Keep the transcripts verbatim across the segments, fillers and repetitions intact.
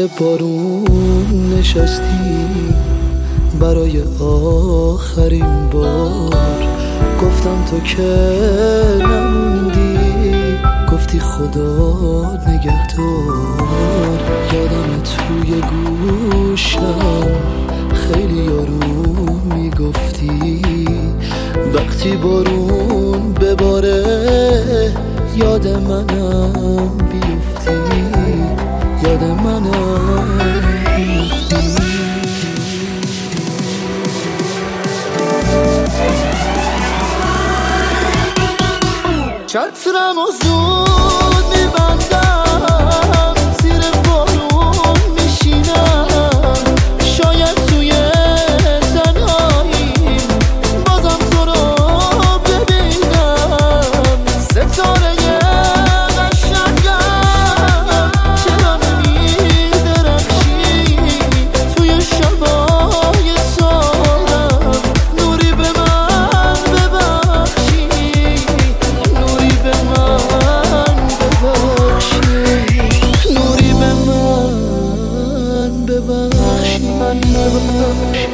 زیر بارون نشستی برای آخرین بار، گفتم تو که نموندی، گفتی خدا نگهدار. یادم توی گوشم خیلی آروم میگفتی وقتی بارون بباره یاد منم بیفتی، یاد منم بیفتی. چترم و زود میبندم، زیر بارون میشینم، شاید توی تنهایی بازم تو رو ببینم. ستاره قشنگم چرا نمیدرخشی توی شبای سالم، نوری به من ببخشی، نوری به من ببخشی، نوری به من ببخشی، من ببخشی.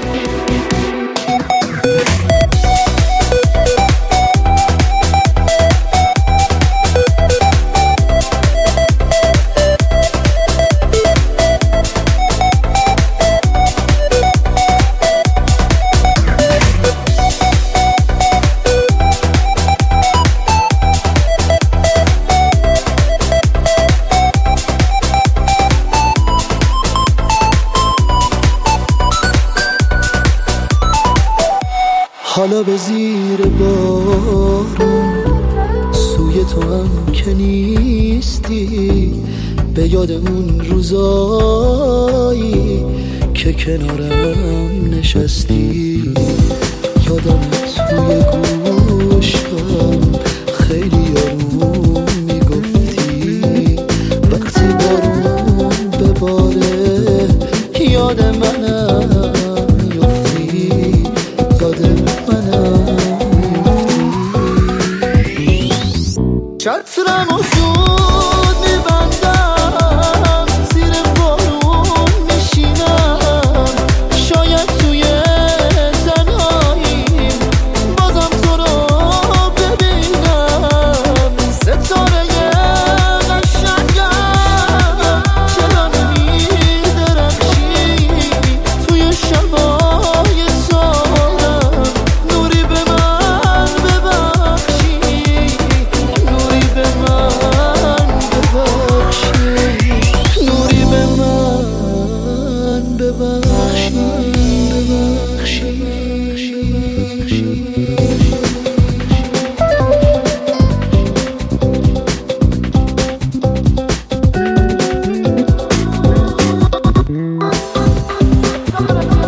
حالا به زیر بارون سوی تو هم که نیستی، به یاد اون روزایی که کنارم نشستی. یادم توی گوشم خیلی آروم میگفتی وقتی بارون بباره یاد منم میفتی، یاد منم میفتی. چترم و زود میبندم، زیر بارون میشینم، شاید توی تنهایی بازم تو رو ببینم. ستاره قشنگم چرا نمیدرخشی توی شبای سالم، نوری به من ببخشی، نوری به من ببخشی، نوری به من ببخشی، ببخشی، ببخشی.